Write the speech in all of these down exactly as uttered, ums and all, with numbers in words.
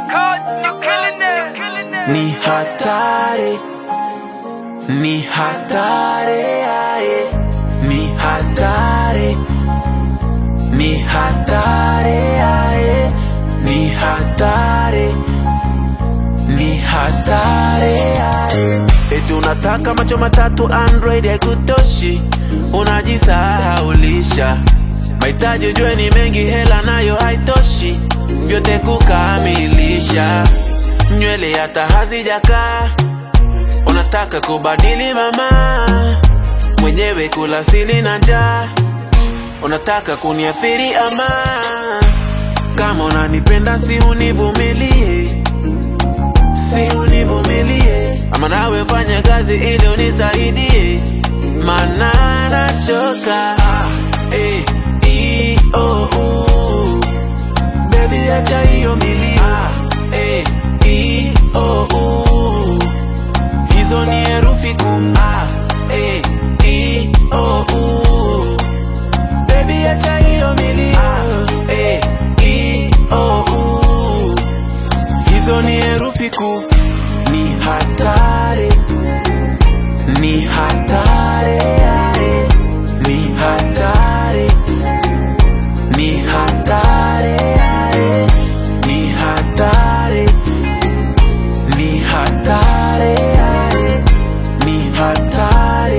Ni hatari, ni hatari, aye. Ni hatari, ni hatari, aye. Ni hatari, ni hatari, aye. Eti unataka macho matatu Android ya kutoshi, unajisahaulisha. Mahitaji ujue ni mengi, hela nayo haitoshi vyote kukamilisha. Nywele hata hazijakaa, unataka kubadili mama. Mwenyewe kula sili na njaa, unataka kuniathiri ama. Kama unanipenda si univumilie, si univumilie. Ama nawe fanya kazi ili unisaidie, maana nachoka. Eh, e, oh, oh. Baby acha hiyo milio. Eh, e, oh, oh. Hizo ni herufi kuu. Eh, e, oh, oh. Baby acha hiyo milio. Eh, e, oh, oh. Hizo ni herufi kuu. Ni hatari, ni hatari, aye. Ni hatari, ni hatari, aye. Ni hatari, ni hatari, aye. Ni hatari,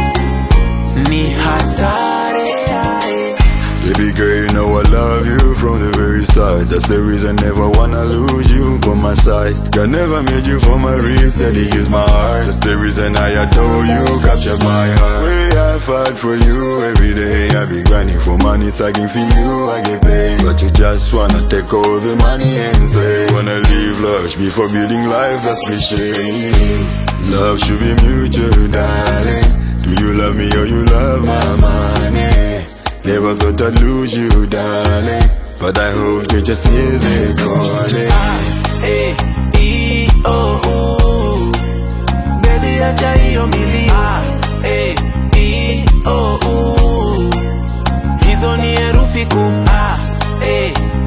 ni hatari, aye. Baby girl, you know I love you from the very start. That's the reason never wanna lose you by my side. God never made you for my ribs, said he is my heart. That's the reason I adore you, captured my heart. Way I fight for you every day. I be grinding for money, thugging for you, I get paid. But you just wanna take all the money and say, wanna live lush before building life, that's cliche. Love should be mutual, darling. Do you love me or you love my money? Never thought I'd lose you, darling, but I hope you just hear me calling. Ah, eh, e, oh, oh. Baby acha hiyo milio. Ah, eh, e, oh, oh. Hizo ni herufi kuu. Ah, eh,